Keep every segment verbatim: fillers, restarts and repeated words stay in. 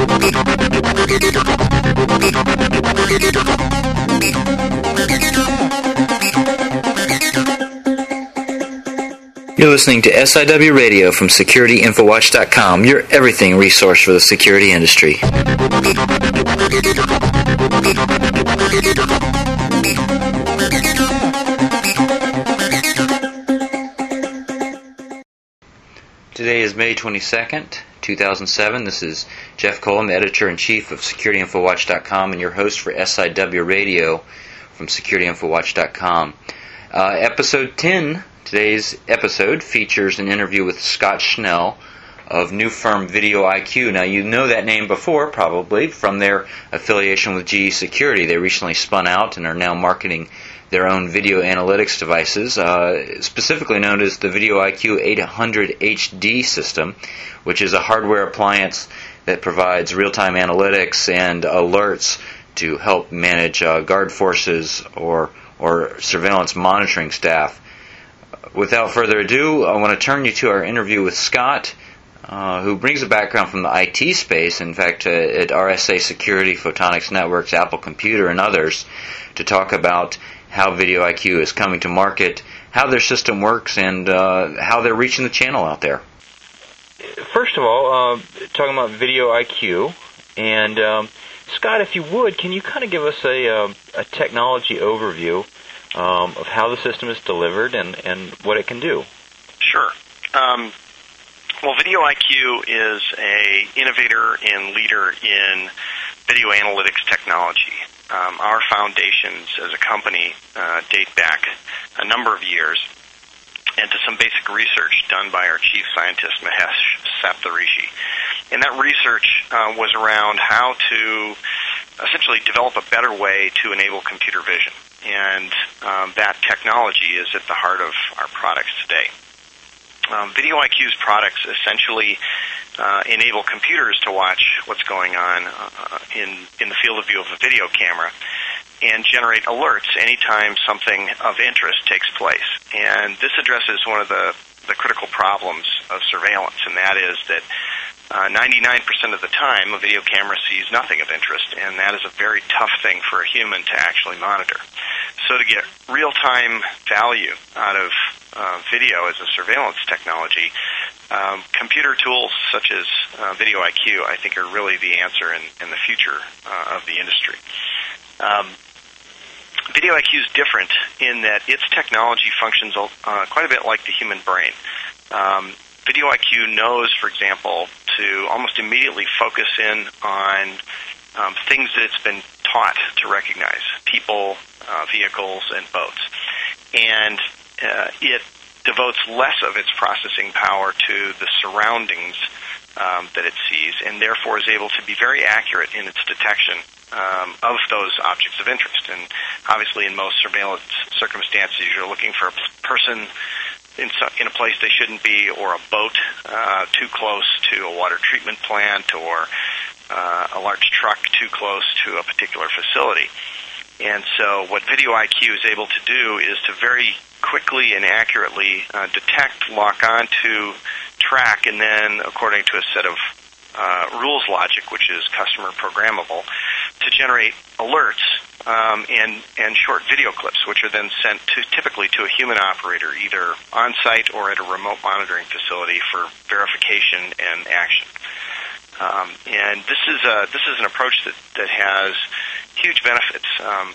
You're listening to S I W Radio from Security Info Watch dot com, your everything resource for the security industry. Today is May twenty-second, two thousand seven. This is Jeff Colum, Editor-in-Chief of Security Info Watch dot com, and your host for S I W Radio from Security Info Watch dot com. Uh, episode ten, today's episode, features an interview with Scott Schnell of new firm Video I Q. Now, you know that name before, probably, from their affiliation with G E Security. They recently spun out and are now marketing their own video analytics devices, uh, specifically known as the Video I Q eight hundred H D system, which is a hardware appliance that provides real-time analytics and alerts to help manage uh, guard forces or, or surveillance monitoring staff. Without further ado, I want to turn you to our interview with Scott, uh, who brings a background from the I T space, in fact, uh, at R S A Security, Photonics Networks, Apple Computer, and others, to talk about how Video I Q is coming to market, how their system works, and uh, how they're reaching the channel out there. First of all, uh, talking about Video I Q, and um, Scott, if you would, can you kind of give us a, uh, a technology overview um, of how the system is delivered and, and what it can do? Sure. Um, well, Video I Q is a innovator and leader in video analytics technology. Um, our foundations as a company uh, date back a number of years and to some basic research done by our chief scientist, Mahesh Saptharishi. And that research uh, was around how to essentially develop a better way to enable computer vision. And um, that technology is at the heart of our products today. Um, Video I Q's products essentially uh, enable computers to watch what's going on uh, in, in the field of view of a video camera and generate alerts anytime something of interest takes place. And this addresses one of the, the critical problems of surveillance, and that is that uh, ninety-nine percent of the time a video camera sees nothing of interest, and that is a very tough thing for a human to actually monitor. So to get real-time value out of uh, video as a surveillance technology, um, computer tools such as uh, Video I Q, I think, are really the answer in, in the future uh, of the industry. Um, Video I Q is different in that its technology functions uh, quite a bit like the human brain. Um, Video I Q knows, for example, to almost immediately focus in on um, things that it's been taught to recognize, people, uh, vehicles, and boats. And uh, it devotes less of its processing power to the surroundings um, that it sees, and therefore is able to be very accurate in its detection um, of those objects of interest. And obviously in most surveillance circumstances, you're looking for a person in, some, in a place they shouldn't be, or a boat uh, too close to a water treatment plant, or uh, a large truck too close to a particular facility. And so what Video I Q is able to do is to very quickly and accurately uh, detect, lock onto, track, and then, according to a set of uh, rules logic, which is customer programmable, to generate alerts um, and, and short video clips, which are then sent to typically to a human operator, either on-site or at a remote monitoring facility for verification and action. Um, and this is a, this is an approach that, that has huge benefits. Um,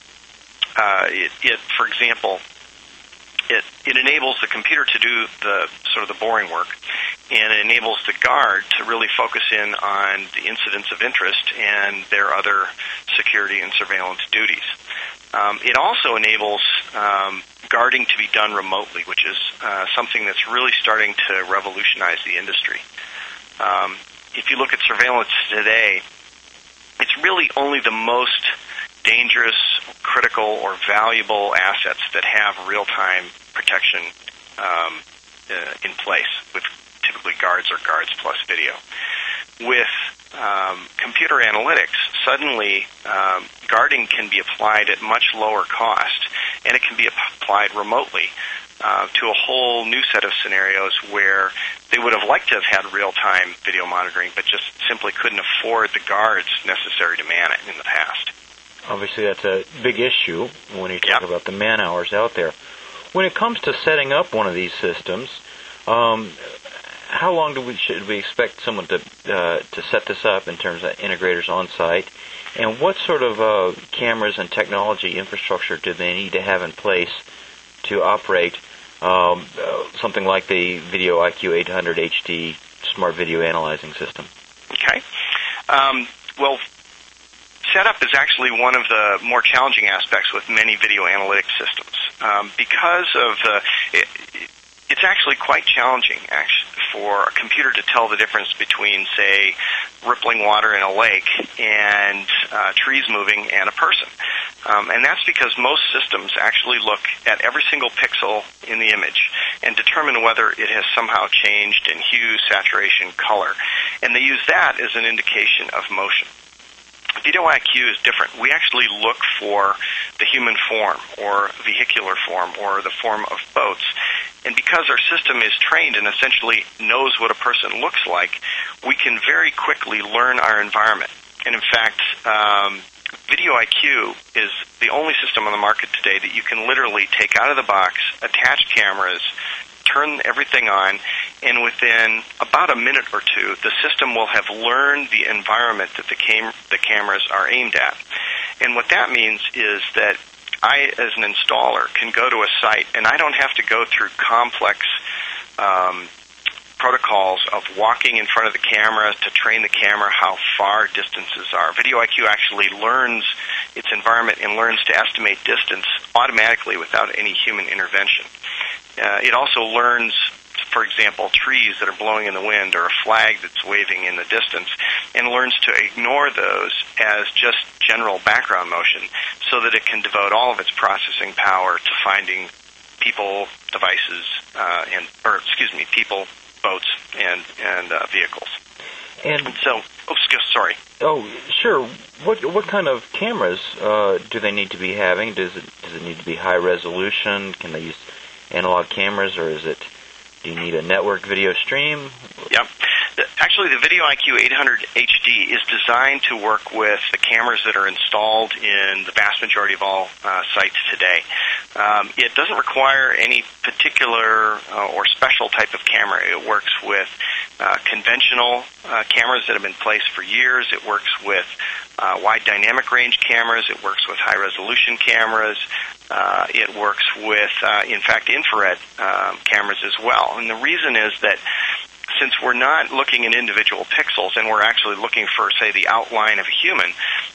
uh, it, it, for example, it, it enables the computer to do the sort of the boring work, and it enables the guard to really focus in on the incidents of interest and their other security and surveillance duties. Um, it also enables um, guarding to be done remotely, which is uh, something that's really starting to revolutionize the industry. Um, if you look at surveillance today, it's really only the most dangerous, critical, or valuable assets that have real-time protection um, uh, in place, with typically guards or guards plus video. With um, computer analytics, suddenly um, guarding can be applied at much lower cost, and it can be applied remotely uh, to a whole new set of scenarios where they would have liked to have had real-time video monitoring, but just simply couldn't afford the guards necessary to man it in the past. Obviously, that's a big issue when you talk Yep. about the man-hours out there. When it comes to setting up one of these systems, um, how long do we should we expect someone to uh, to set this up in terms of integrators on site, and what sort of uh, cameras and technology infrastructure do they need to have in place to operate um, uh, something like the Video I Q eight hundred H D smart video analyzing system? Okay. Um, well, setup is actually one of the more challenging aspects with many video analytics systems um, because of the. It, It's actually quite challenging actually, for a computer to tell the difference between, say, rippling water in a lake and uh, trees moving and a person. Um, and that's because most systems actually look at every single pixel in the image and determine whether it has somehow changed in hue, saturation, color. And they use that as an indication of motion. Video I Q is different. We actually look for the human form or vehicular form or the form of boats. And because our system is trained and essentially knows what a person looks like, we can very quickly learn our environment. And in fact, um, Video I Q is the only system on the market today that you can literally take out of the box, attach cameras, turn everything on, and within about a minute or two, the system will have learned the environment that the, cam- the cameras are aimed at. And what that means is that I, as an installer, can go to a site, and I don't have to go through complex um, protocols of walking in front of the camera to train the camera how far distances are. Video I Q actually learns its environment and learns to estimate distance automatically without any human intervention. Uh, it also learns, for example, trees that are blowing in the wind or a flag that's waving in the distance, and learns to ignore those as just general background motion so that it can devote all of its processing power to finding people, devices, uh, and or excuse me, people, boats, and and uh, vehicles. And so, oh, sorry. Oh, sure. What what kind of cameras uh, do they need to be having? Does it does it need to be high resolution? Can they use analog cameras, or is it? Do you need a network video stream? Yep. Actually, the Video I Q eight hundred H D is designed to work with the cameras that are installed in the vast majority of all uh, sites today. Um, it doesn't require any particular uh, or special type of camera. It works with uh, conventional uh, cameras that have been placed for years. It works with uh, wide dynamic range cameras. It works with high-resolution cameras. Uh, it works with, uh, in fact, infrared uh, cameras as well. And the reason is that since we're not looking at individual pixels and we're actually looking for, say, the outline of a human,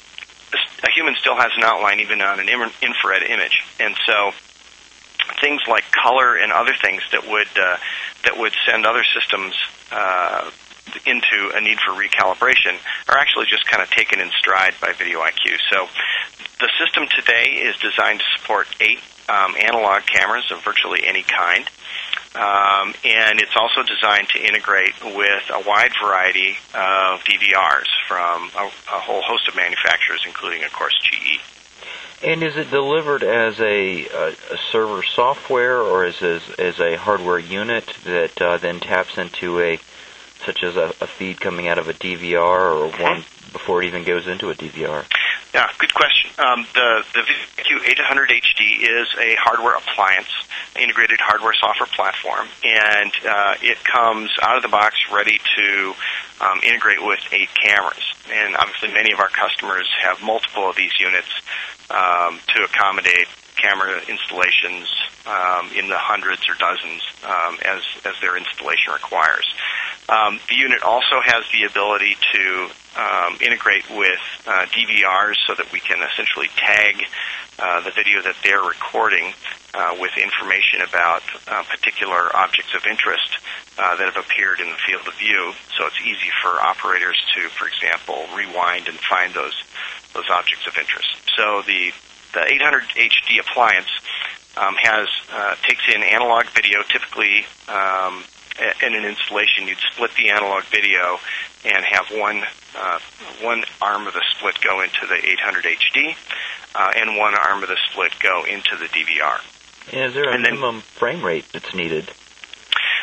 a human still has an outline even on an infrared image. And so things like color and other things that would uh, that would send other systems uh, into a need for recalibration are actually just kind of taken in stride by Video I Q. So the system today is designed to support eight um, analog cameras of virtually any kind. Um, and it's also designed to integrate with a wide variety of D V Rs from a, a whole host of manufacturers, including, of course, G E. And is it delivered as a, a, a server software, or is it as, as a hardware unit that uh, then taps into a, such as a, a feed coming out of a D V R, or one before it even goes into a D V R? Yeah, good question. Um, the the V Q eight hundred H D is a hardware appliance, integrated hardware software platform, and uh, it comes out of the box ready to um, integrate with eight cameras. And obviously many of our customers have multiple of these units um, to accommodate camera installations um, in the hundreds or dozens um, as, as their installation requires. Um, the unit also has the ability to um, integrate with uh, D V Rs so that we can essentially tag uh, the video that they're recording uh, with information about uh, particular objects of interest uh, that have appeared in the field of view. So it's easy for operators to, for example, rewind and find those those objects of interest. So the the eight hundred H D appliance um, has uh, takes in analog video, typically. Um, in an installation, you'd split the analog video and have one uh, one arm of the split go into the eight hundred H D uh, and one arm of the split go into the D V R. And is there a and then, minimum frame rate that's needed?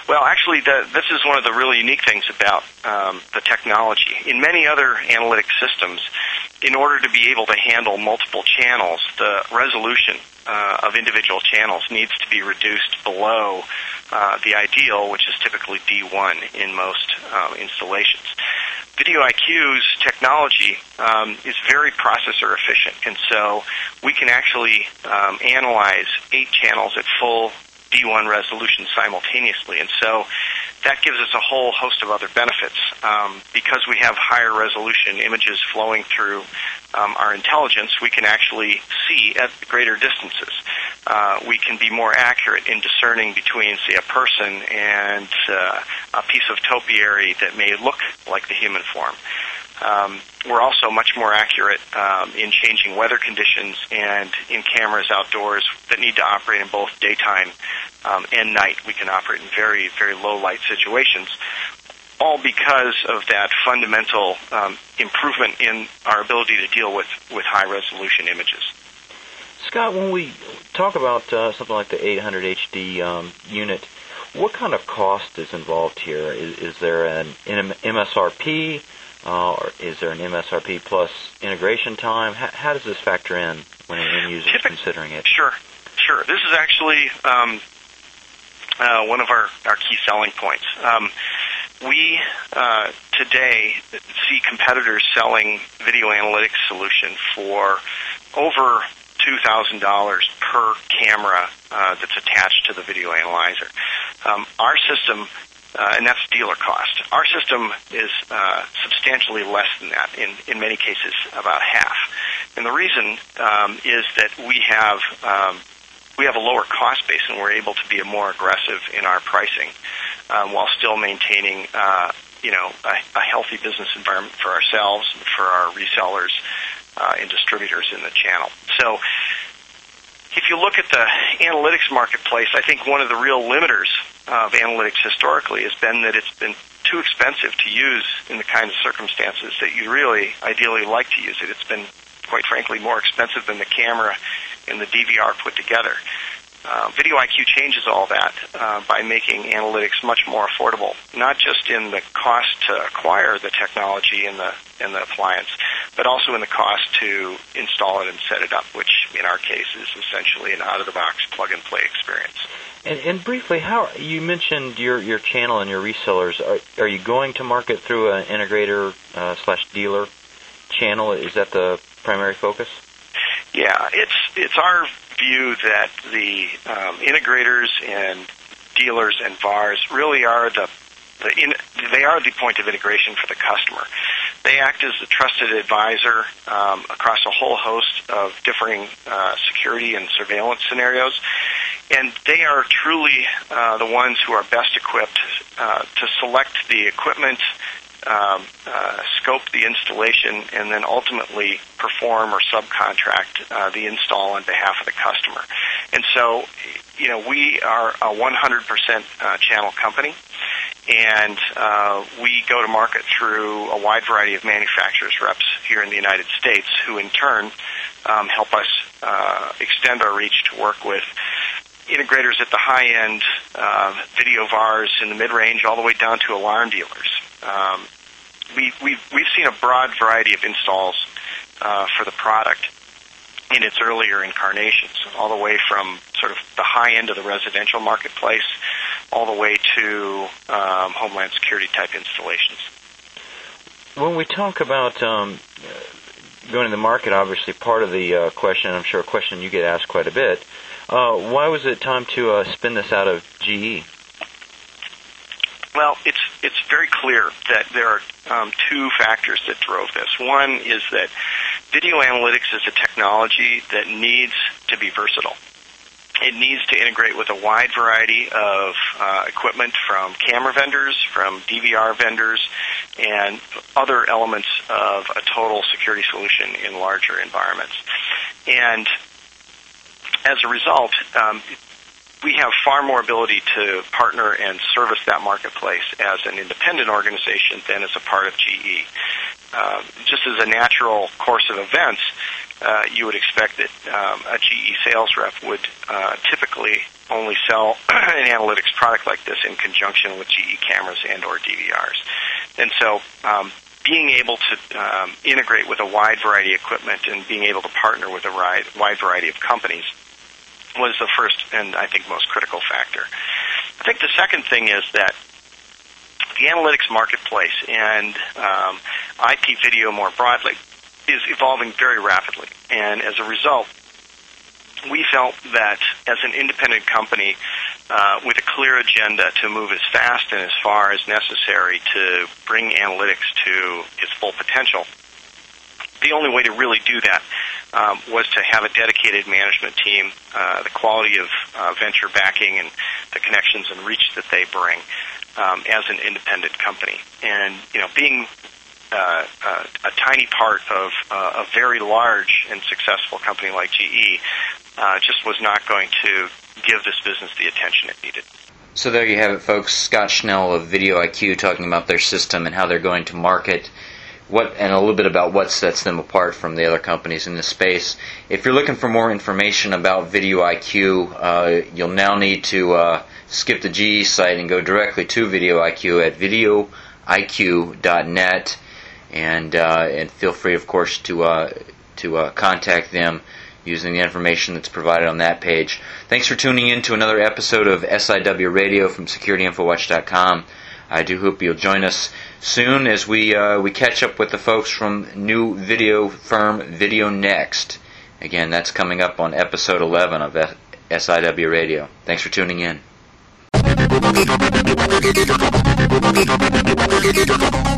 Well, actually, the, this is one of the really unique things about um, the technology. In many other analytic systems, in order to be able to handle multiple channels, the resolution uh, of individual channels needs to be reduced below uh, the ideal, which is typically D one in most um, installations. VideoIQ's technology um, is very processor efficient, and so we can actually um, analyze eight channels at full D one resolution simultaneously, and so that gives us a whole host of other benefits. Um, because we have higher resolution images flowing through um, our intelligence, we can actually see at greater distances. Uh, we can be more accurate in discerning between, say, a person and uh, a piece of topiary that may look like the human form. Um, we're also much more accurate um, in changing weather conditions and in cameras outdoors that need to operate in both daytime um, and night. We can operate in very, very low light situations, all because of that fundamental um, improvement in our ability to deal with, with high resolution images. Scott, when we talk about uh, something like the eight hundred H D um, unit, what kind of cost is involved here? Is, is there an M S R P? Uh, or is there an M S R P plus integration time? How, how does this factor in when an end user is considering it? Sure, sure. This is actually um, uh, one of our, our key selling points. Um, we uh, today see competitors selling video analytics solution for over two thousand dollars per camera uh, that's attached to the video analyzer. Um, our system Uh, and that's dealer cost. Our system is uh, substantially less than that, in, in many cases about half. And the reason um, is that we have um, we have a lower cost base, and we're able to be more aggressive in our pricing um, while still maintaining uh, you know, a, a healthy business environment for ourselves and for our resellers uh, and distributors in the channel. So if you look at the analytics marketplace, I think one of the real limiters of analytics historically has been that it's been too expensive to use in the kinds of circumstances that you really ideally like to use it. It's been, quite frankly, more expensive than the camera and the D V R put together. Uh, VideoIQ changes all that uh, by making analytics much more affordable, not just in the cost to acquire the technology and the and the appliance, but also in the cost to install it and set it up, which in our case is essentially an out-of-the-box plug-and-play experience. And, and briefly, how you mentioned your, your channel and your resellers. Are, are you going to market through an integrator uh, slash dealer channel? Is that the primary focus? Yeah, it's it's our view that the um, integrators and dealers and V A Rs really are the, the in, they are the point of integration for the customer. They act as the trusted advisor um, across a whole host of differing uh, security and surveillance scenarios, and they are truly uh, the ones who are best equipped uh, to select the equipment, Um, uh, scope the installation, and then ultimately perform or subcontract uh, the install on behalf of the customer. And so, you know, we are a one hundred percent uh, channel company, and uh, we go to market through a wide variety of manufacturers' reps here in the United States, who in turn um, help us uh, extend our reach to work with integrators at the high end, uh, video V A Rs in the mid-range, all the way down to alarm dealers. Um, we, we've, we've seen a broad variety of installs uh, for the product in its earlier incarnations, all the way from sort of the high end of the residential marketplace all the way to um, Homeland Security type installations. When we talk about um, going to the market, obviously part of the uh, question, I'm sure a question you get asked quite a bit, uh, why was it time to uh, spin this out of G E? Well, it's it's very clear that there are um, two factors that drove this. One is that video analytics is a technology that needs to be versatile. It needs to integrate with a wide variety of uh, equipment from camera vendors, from D V R vendors, and other elements of a total security solution in larger environments. And as a result, um, we have far more ability to partner and service that marketplace as an independent organization than as a part of G E. Uh, just as a natural course of events, uh, you would expect that um, a G E sales rep would uh, typically only sell an analytics product like this in conjunction with G E cameras and or D V Rs. And so um, being able to um, integrate with a wide variety of equipment and being able to partner with a wide, wide variety of companies was the first and I think most critical factor. I think the second thing is that the analytics marketplace and um, I P video more broadly is evolving very rapidly. And as a result, we felt that as an independent company uh, with a clear agenda to move as fast and as far as necessary to bring analytics to its full potential, the only way to really do that um, was to have a dedicated management team, uh, the quality of uh, venture backing and the connections and reach that they bring um, as an independent company. And, you know, being uh, uh, a tiny part of uh, a very large and successful company like G E uh, just was not going to give this business the attention it needed. So there you have it, folks. Scott Schnell of Video I Q talking about their system and how they're going to market what, and a little bit about what sets them apart from the other companies in this space. If you're looking for more information about Video I Q, uh, you'll now need to uh, skip the G E site and go directly to Video I Q at video I Q dot net, and uh, and feel free, of course, to uh, to uh, contact them using the information that's provided on that page. Thanks for tuning in to another episode of S I W Radio from security info watch dot com. I do hope you'll join us soon as we uh, we catch up with the folks from new video firm VideoNext. Again, that's coming up on episode eleven of S I W Radio. Thanks for tuning in.